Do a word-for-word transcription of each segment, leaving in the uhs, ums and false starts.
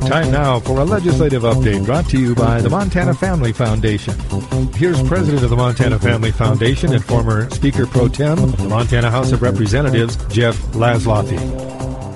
Time now for a legislative update brought to you by the Montana Family Foundation. Here's President of the Montana Family Foundation and former Speaker Pro Tem of the Montana House of Representatives, Jeff Laszloffy.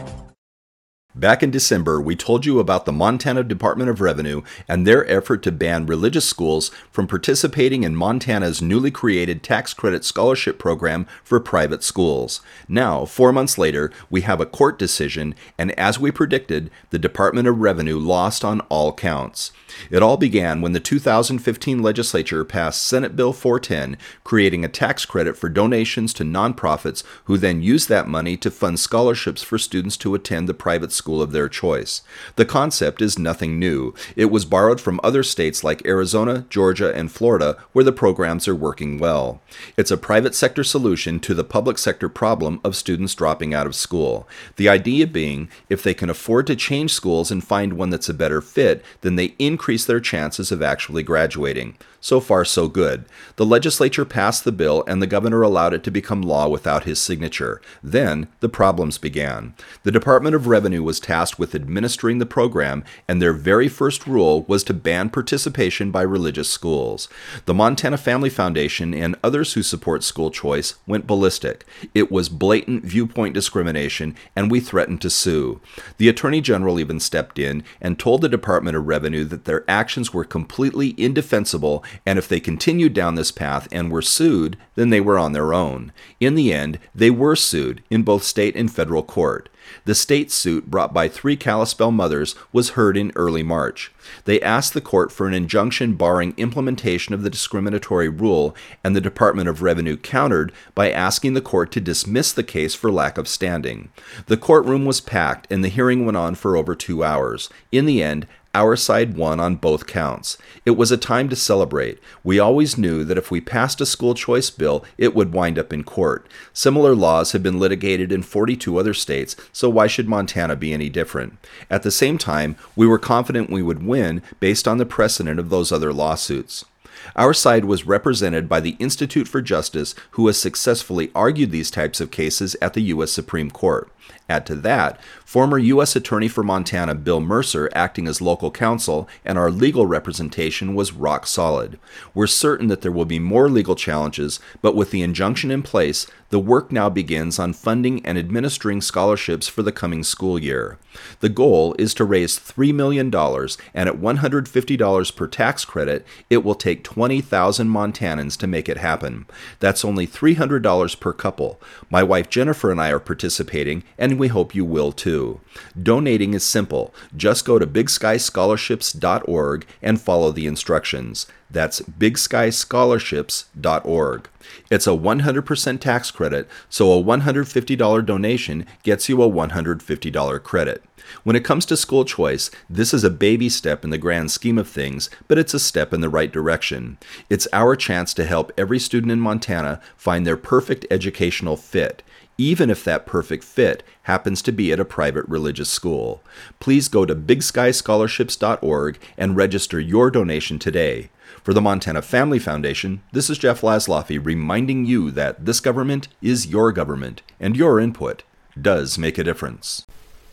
Back in December, we told you about the Montana Department of Revenue and their effort to ban religious schools from participating in Montana's newly created tax credit scholarship program for private schools. Now, four months later, we have a court decision, and as we predicted, the Department of Revenue lost on all counts. It all began when the two thousand fifteen legislature passed Senate Bill four ten, creating a tax credit for donations to nonprofits who then use that money to fund scholarships for students to attend the private school of their choice. The concept is nothing new. It was borrowed from other states like Arizona, Georgia, and Florida, where the programs are working well. It's a private sector solution to the public sector problem of students dropping out of school. The idea being, if they can afford to change schools and find one that's a better fit, then they increase increase their chances of actually graduating. So far, so good. The legislature passed the bill and the governor allowed it to become law without his signature. Then, the problems began. The Department of Revenue was tasked with administering the program, and their very first rule was to ban participation by religious schools. The Montana Family Foundation and others who support school choice went ballistic. It was blatant viewpoint discrimination, and we threatened to sue. The Attorney General even stepped in and told the Department of Revenue that their actions were completely indefensible, and if they continued down this path and were sued, then they were on their own. In the end, they were sued in both state and federal court. The state suit brought by three Kalispell mothers was heard in early March. They asked the court for an injunction barring implementation of the discriminatory rule, and the Department of Revenue countered by asking the court to dismiss the case for lack of standing. The courtroom was packed, and the hearing went on for over two hours. In the end, our side won on both counts. It was a time to celebrate. We always knew that if we passed a school choice bill, it would wind up in court. Similar laws have been litigated in forty-two other states, so why should Montana be any different? At the same time, we were confident we would win based on the precedent of those other lawsuits. Our side was represented by the Institute for Justice, who has successfully argued these types of cases at the U S Supreme Court. Add to that, former U S Attorney for Montana Bill Mercer acting as local counsel, and our legal representation was rock solid. We're certain that there will be more legal challenges, but with the injunction in place, the work now begins on funding and administering scholarships for the coming school year. The goal is to raise three million dollars, and at one hundred fifty dollars per tax credit, it will take twenty thousand Montanans to make it happen. That's only three hundred dollars per couple. My wife Jennifer and I are participating, and we hope you will too. Donating is simple. Just go to big sky scholarships dot org and follow the instructions. That's big sky scholarships dot org. It's a one hundred percent tax credit, so a one hundred fifty dollars donation gets you a one hundred fifty dollars credit. When it comes to school choice, this is a baby step in the grand scheme of things, but it's a step in the right direction. It's our chance to help every student in Montana find their perfect educational fit, even if that perfect fit happens to be at a private religious school. Please go to big sky scholarships dot org and register your donation today. For the Montana Family Foundation, this is Jeff Laszloffy reminding you that this government is your government, and your input does make a difference.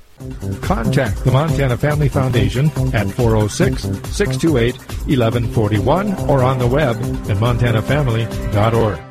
Contact the Montana Family Foundation at four oh six, six two eight, one one four one or on the web at montana family dot org.